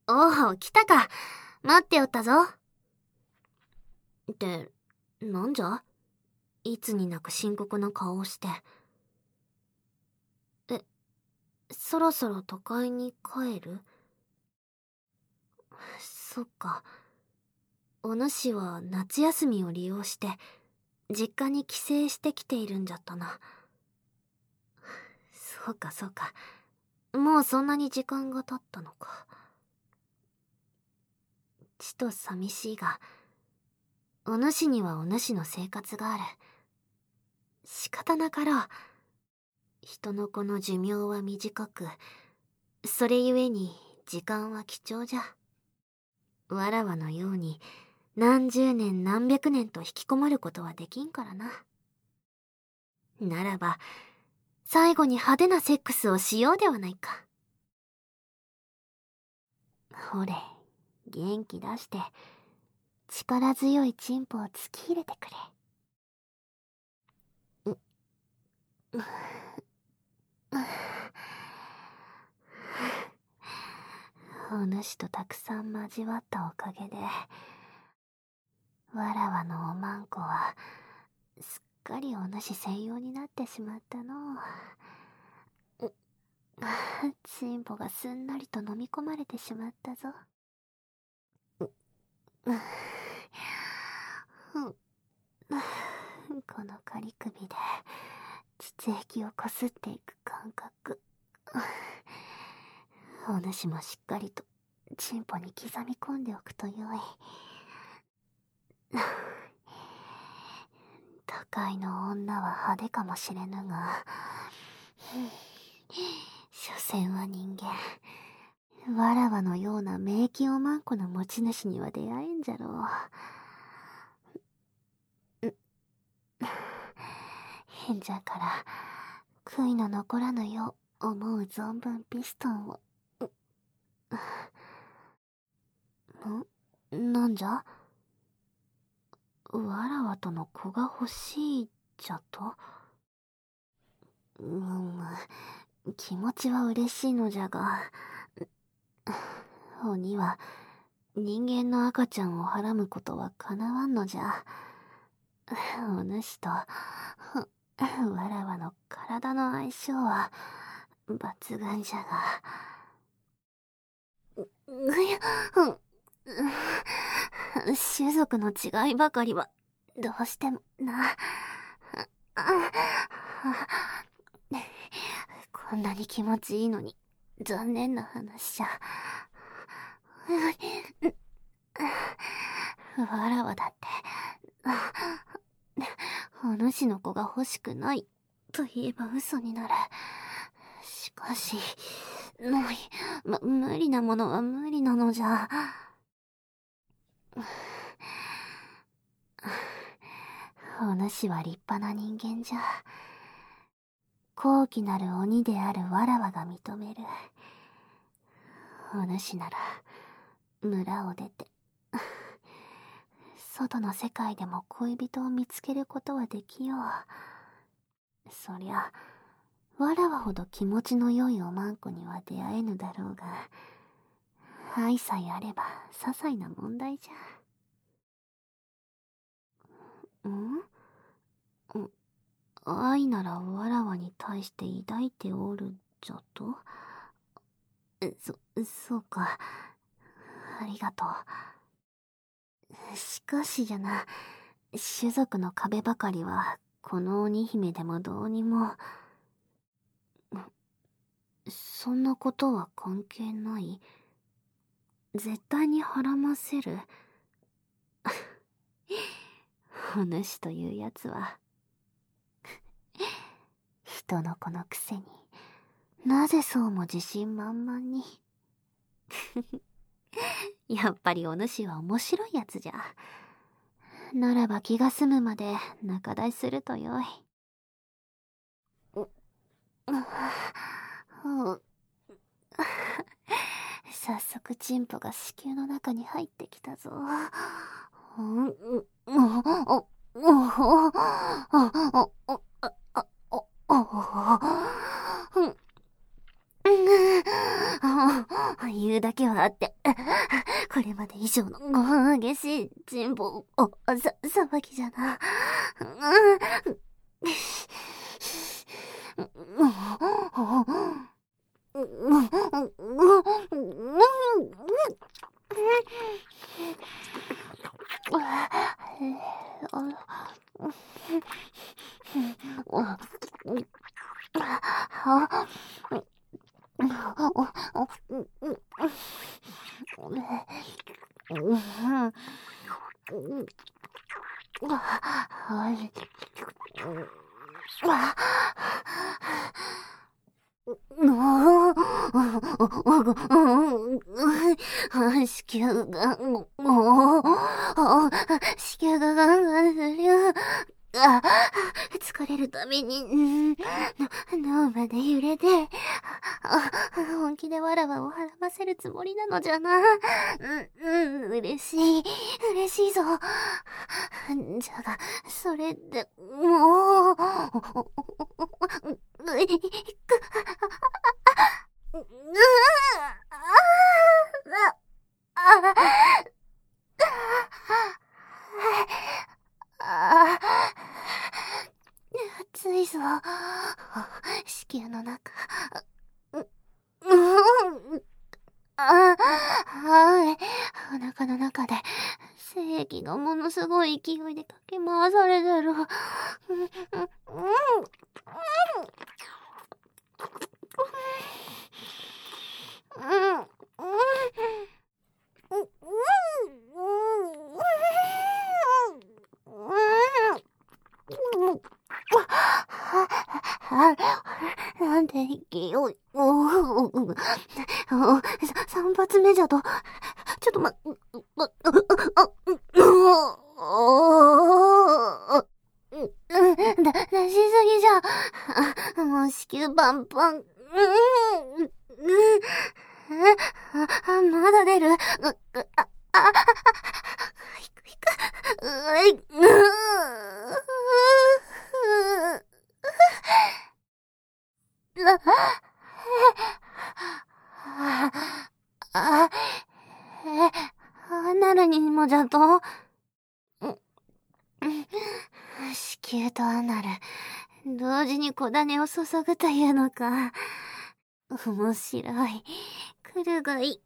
おお、来たか。待っておったぞ。って、なんじゃ？いつになく深刻な顔をして。そろそろ都会に帰る？そっか。お主は夏休みを利用して、実家に帰省してきているんじゃったな。そうかそうか。もうそんなに時間が経ったのか。ちと寂しいが、お主にはお主の生活がある。仕方なかろう。人の子の寿命は短く、それゆえに時間は貴重じゃ。わらわのように何十年何百年と引きこもることはできんからな。ならば、最後に派手なセックスをしようではないか。ほれ、元気出して、力強いチンポを突き入れてくれ。お主とたくさん交わったおかげで、わらわのおまんこは、すっかりお主専用になってしまったのう。チンポがすんなりと飲み込まれてしまったぞ。この仮首で膣液をこすっていく感覚。お主もしっかりとチンポに刻み込んでおくとよい。都会の女は派手かもしれぬが、所詮は人間。わらわのような名器おまんこの持ち主には出会えんじゃろう。変じゃから、悔いの残らぬよう思う存分ピストンを。なんじゃ？わらわとの子が欲しいじゃと？気持ちは嬉しいのじゃが、鬼は人間の赤ちゃんをはらむことはかなわんのじゃ。お主とわらわの体の相性は抜群じゃが。種族の違いばかりはどうしてもな。こんなに気持ちいいのに残念な話じゃ。わらわだってお主の子が欲しくないと言えば嘘になる。しかし無理なものは無理なのじゃ。お主は立派な人間じゃ。高貴なる鬼であるわらわが認める。お主なら村を出て外の世界でも恋人を見つけることはできよう。そりゃわらわほど気持ちの良いおまんこには出会えぬだろうが、愛さえあれば些細な問題じゃ。愛ならわらわに対して抱いておるじゃと？そうか。ありがとう。しかしじゃな、種族の壁ばかりはこの鬼姫でもどうにも。そんなことは関係ない。絶対にはらませる。お主というやつは人の子のくせになぜそうも自信満々に。やっぱりお主は面白いやつじゃ。ならば気が済むまで仲代するとよい。早速チンポが子宮の中に入ってきたぞ。 言うだけはあって、これまで以上の激しい人望騒ぎじゃな。子宮が、子宮が、疲れるたびに、脳まで揺れて、本気でわらわをはらませるつもりなのじゃな。嬉しいぞ。じゃが、それで、もう、暑いぞ。子宮の中。お腹の中で精液がものすごい勢いでかき回されてる。なんで息を、3発目じゃと、ちょっと出しすぎじゃ。もう子宮パンパン。まだ出る。なるにもじゃと。子宮とアナル、同時に小種を注ぐというのか。面白い。来るがいい。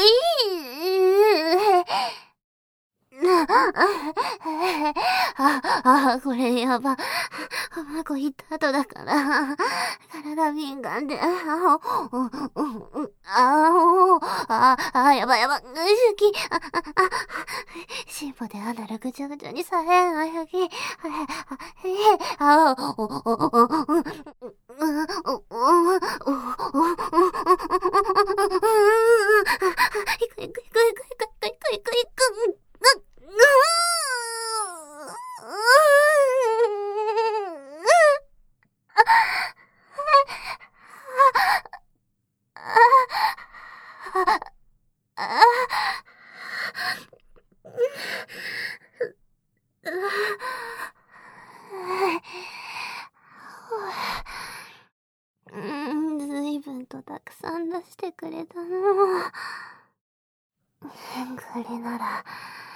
これやば。浜子行った後だから、体敏感で、やば、シンポでアナルぐちゃぐちゃにされん、あやぎ、随分とたくさん出してくれたの。これなら、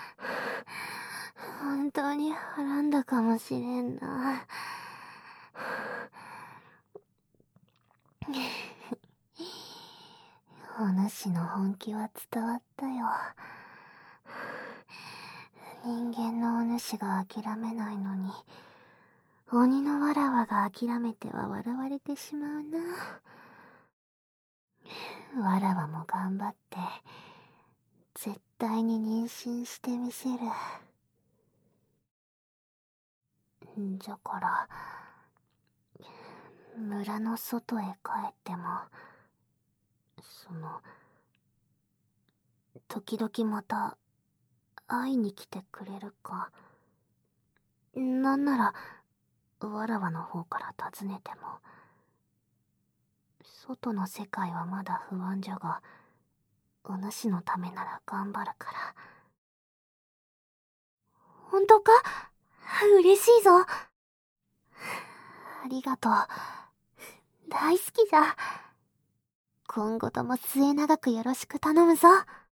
本当にはらんだかもしれんな。お主の本気は伝わったよ。人間のお主が諦めないのに、鬼のわらわが諦めては笑われてしまうな。わらわも頑張って、絶対に妊娠してみせる。じゃから、村の外へ帰っても、時々また会いに来てくれるか。なんなら、わらわの方から尋ねても、外の世界はまだ不安じゃが、お主のためなら頑張るから。本当か？嬉しいぞ。ありがとう。大好きじゃ。 今後とも末永くよろしく頼むぞ。